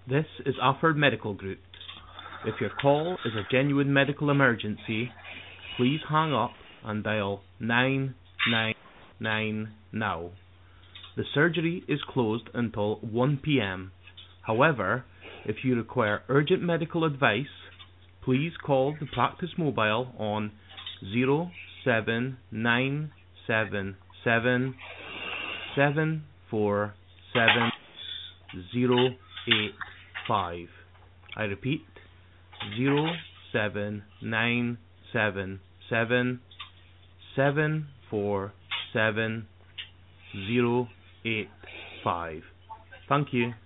This is Alford Medical Group. If your call is a genuine medical emergency, please hang up and dial 999 now. The surgery is closed until 1 p.m. However, if you require urgent medical advice, please call the practice mobile on 07977 747 085. I repeat, 07977 747 085. Thank you.